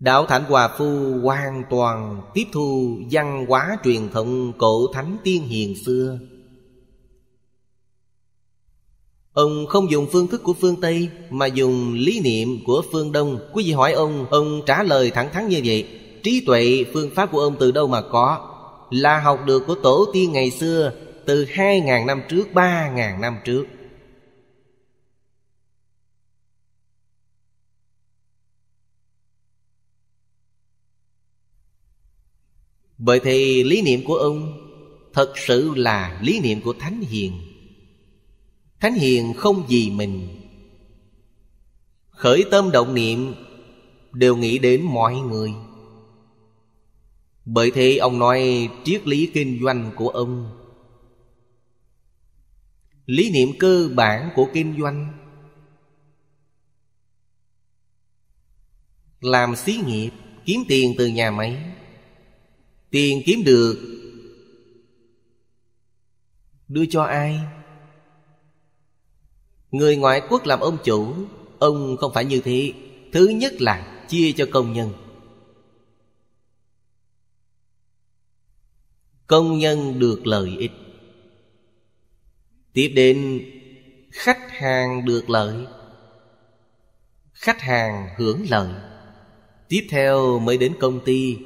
Đạo Thạnh Hòa Phu hoàn toàn tiếp thu văn hóa truyền thống cổ thánh tiên hiền xưa. Ông không dùng phương thức của phương Tây, mà dùng lý niệm của phương Đông. Quý vị hỏi ông trả lời thẳng thắn như vậy. Trí tuệ phương pháp của ông từ đâu mà có? Là học được của tổ tiên ngày xưa, từ 2.000 năm trước, 3.000 năm trước. Bởi thì lý niệm của ông thật sự là lý niệm của Thánh Hiền. Thánh Hiền không vì mình, khởi tâm động niệm đều nghĩ đến mọi người. Bởi thế ông nói triết lý kinh doanh của ông, lý niệm cơ bản của kinh doanh, làm xí nghiệp, kiếm tiền từ nhà máy. Tiền kiếm được đưa cho ai? Người ngoại quốc làm ông chủ, ông không phải như thế. Thứ nhất là chia cho công nhân. Công nhân được lợi ích. Tiếp đến khách hàng được lợi, khách hàng hưởng lợi. Tiếp theo mới đến công ty.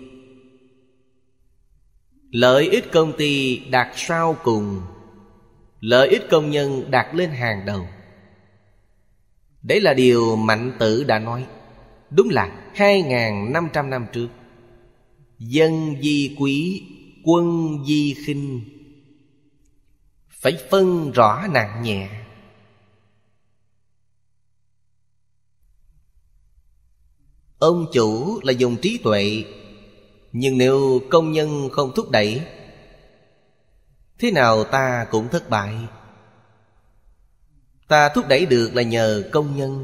Lợi ích công ty đặt sau cùng, lợi ích công nhân đặt lên hàng đầu. Đấy là điều Mạnh Tử đã nói. Đúng là 2.500 năm trước. Dân vi quý, quân vi khinh, phải phân rõ nặng nhẹ. Ông chủ là dùng trí tuệ, nhưng nếu công nhân không thúc đẩy, thế nào ta cũng thất bại. Ta thúc đẩy được là nhờ công nhân,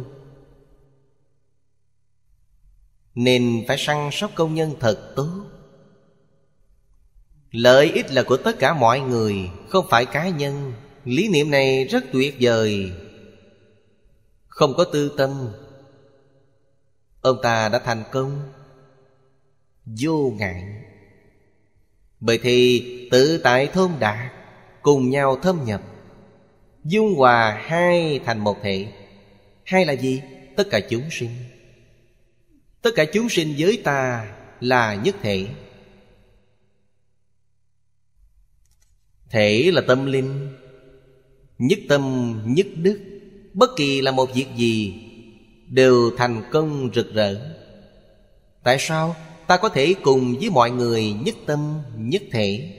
nên phải săn sóc công nhân thật tốt. Lợi ích là của tất cả mọi người, không phải cá nhân. Lý niệm này rất tuyệt vời. Không có tư tâm, ông ta đã thành công vô ngại. Bởi thì tự tại thôn đạt, cùng nhau thâm nhập, dung hòa hai thành một thể. Hai là gì? Tất cả chúng sinh. Tất cả chúng sinh với ta là nhất thể. Thể là tâm linh, nhất tâm nhất đức. Bất kỳ là một việc gì đều thành công rực rỡ. Tại sao? Ta có thể cùng với mọi người nhất tâm nhất thể.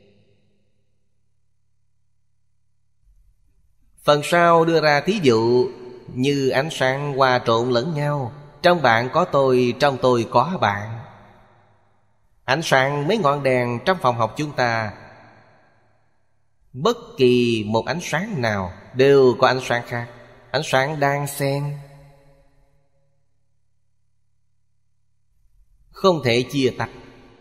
Phần sau đưa ra thí dụ như ánh sáng hòa trộn lẫn nhau. Trong bạn có tôi, trong tôi có bạn. Ánh sáng mấy ngọn đèn trong phòng học chúng ta, bất kỳ một ánh sáng nào đều có ánh sáng khác. Ánh sáng đan xen, không thể chia tách.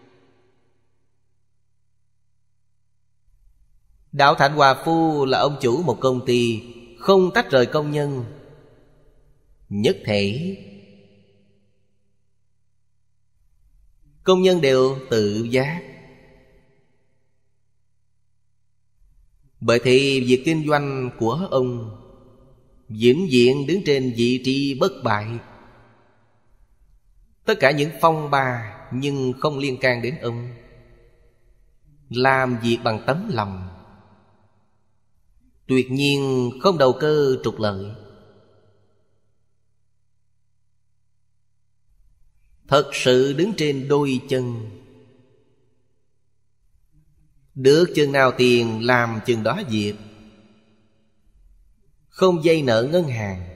Đạo Thạnh Hòa Phu là ông chủ một công ty, không tách rời công nhân, nhất thể. Công nhân đều tự giác. Bởi thì việc kinh doanh của ông vĩnh viễn đứng trên vị trí bất bại. Tất cả những phong ba nhưng không liên can đến ông. Làm việc bằng tấm lòng, tuyệt nhiên không đầu cơ trục lợi. Thật sự đứng trên đôi chân. Được chừng nào tiền làm chừng đó việc. Không vay nợ ngân hàng.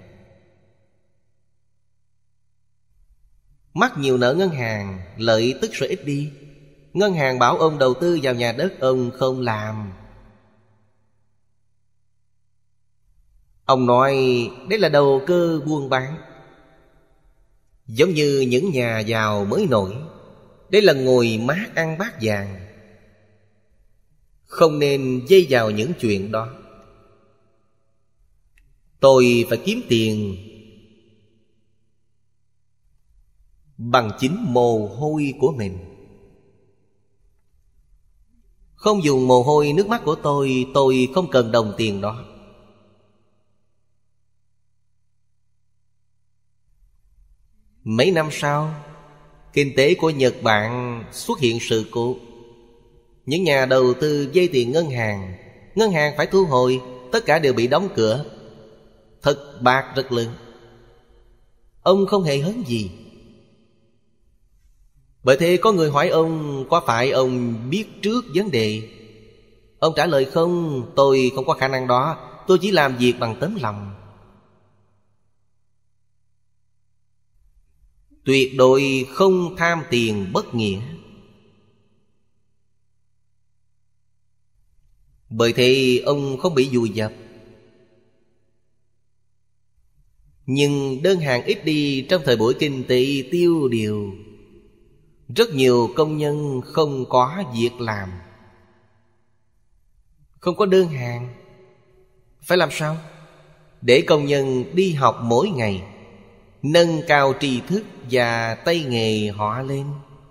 Mắc nhiều nợ ngân hàng, lợi tức sẽ ít đi. Ngân hàng bảo ông đầu tư vào nhà đất, ông không làm. Ông nói đấy là đầu cơ buôn bán. Giống như những nhà giàu mới nổi, đấy là ngồi mát ăn bát vàng. Không nên dây vào những chuyện đó. Tôi phải kiếm tiền, bằng chính mồ hôi của mình. Không dùng mồ hôi nước mắt của tôi không cần đồng tiền đó. Mấy năm sau, kinh tế của Nhật Bản xuất hiện sự cố. Những nhà đầu tư vay tiền ngân hàng phải thu hồi, tất cả đều bị đóng cửa. Thất bát rất lớn. Ông không hề hấn gì. Bởi thế có người hỏi ông có phải ông biết trước vấn đề. Ông trả lời không, tôi không có khả năng đó. Tôi chỉ làm việc bằng tấm lòng. Tuyệt đối không tham tiền bất nghĩa. Bởi thế ông không bị vùi dập. Nhưng đơn hàng ít đi trong thời buổi kinh tế tiêu điều. Rất nhiều công nhân không có việc làm, không có đơn hàng. Phải làm sao? Để công nhân đi học mỗi ngày, nâng cao tri thức và tay nghề họ lên.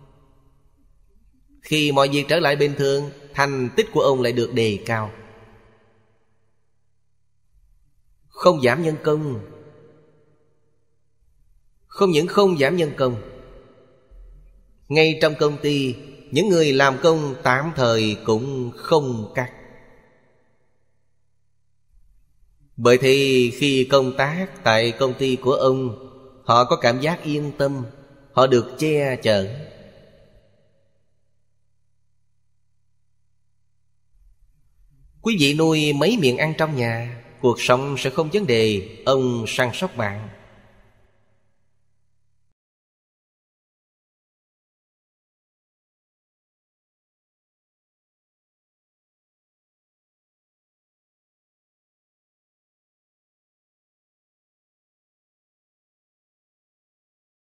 Khi mọi việc trở lại bình thường, thành tích của ông lại được đề cao. Không giảm nhân công. Không những không giảm nhân công, ngay trong công ty, những người làm công tạm thời cũng không cắt. Bởi thì khi công tác tại công ty của ông, họ có cảm giác yên tâm, họ được che chở. Quý vị nuôi mấy miệng ăn trong nhà, cuộc sống sẽ không vấn đề. Ông săn sóc bạn.